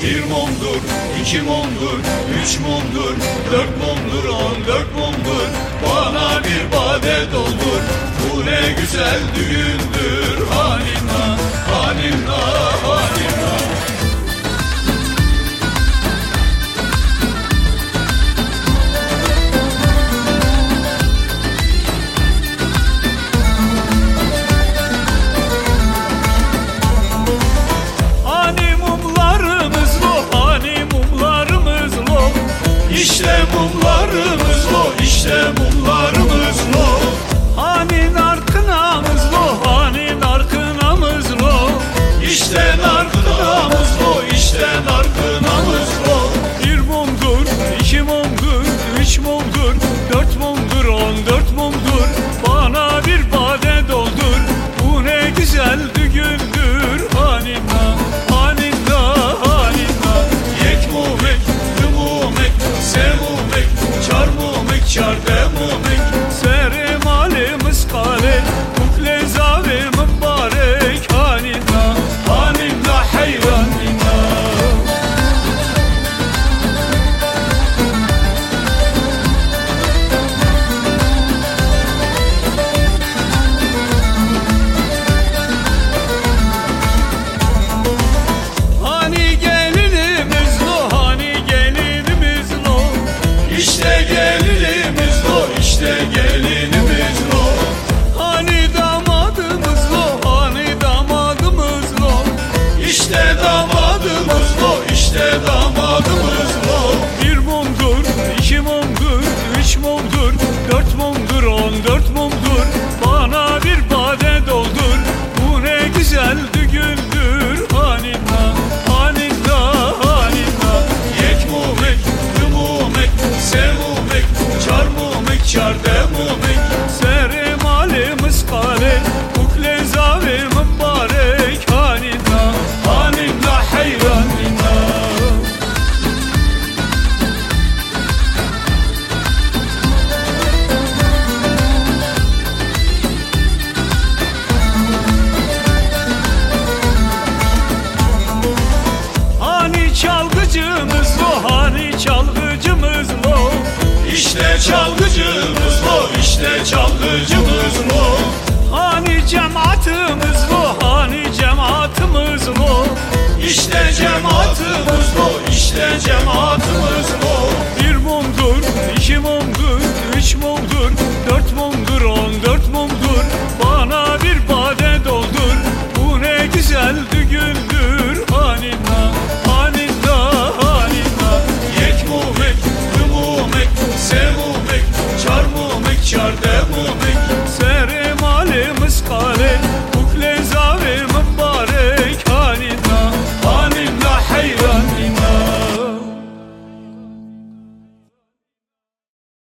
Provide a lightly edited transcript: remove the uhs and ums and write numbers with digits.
Bir mumdur, iki mumdur, üç mumdur, dört mumdur, 14 mumdur. Bana bir bade doldur, bu ne güzel düğündür. Hanina, hanina, hanina. İşte mumlarımız lo, işte mumlarımız lo. Hani narkınamız lo, hani narkınamız lo. İşte narkınamız lo, işte narkınamız lo. Bir mumdur, iki mumdur, üç mumdur, dört mumdur, 14 mumdur. Bana bir bade doldur, bu ne güzel düğündür. Hanina, hanina, hanina. Yek mumek, mumek, semumek, çar mumek, çar demumek. Serim alimiz kale, kukle zavi mübarek. Hanina, Hanina hayranina. hani gelinimiz lo, hani gelinimiz lo. İşte gelinimiz lo, işte gelinimiz lo. Hani damadımız lo, hani damadımız lo. İşte damadımız lo, işte damadımız lo. Bir mumdur, iki mumdur, üç mumdur, dört mumdur, 14 mumdur. Bana bir bade doldur, bu ne güzel düğündür. Hanina, hanina, hanina. Yek mumek, mumek, semumek, çar mumek, çar demumek. Serim alimiz kale, kukle zavi mübarek. Hanina, Hanina hayranina. hani çalgıcımız lo, hani çalgıcımız lo. İşte çalgıcımız lo, işte çalgıcımız lo. Hani cemaatimiz lo, hani cemaatimiz lo. İşte cemaatimiz lo, işte cemaatimiz lo. Bir mumdur, iki mumdur, üç mumdur, dört mumdur, 14 mumdur. Bana bir bade doldur, bu ne güzel düğündür. Hanina, hanina, hanina. Yek mumek, mumek, semumek, çar mumek, çar demumek.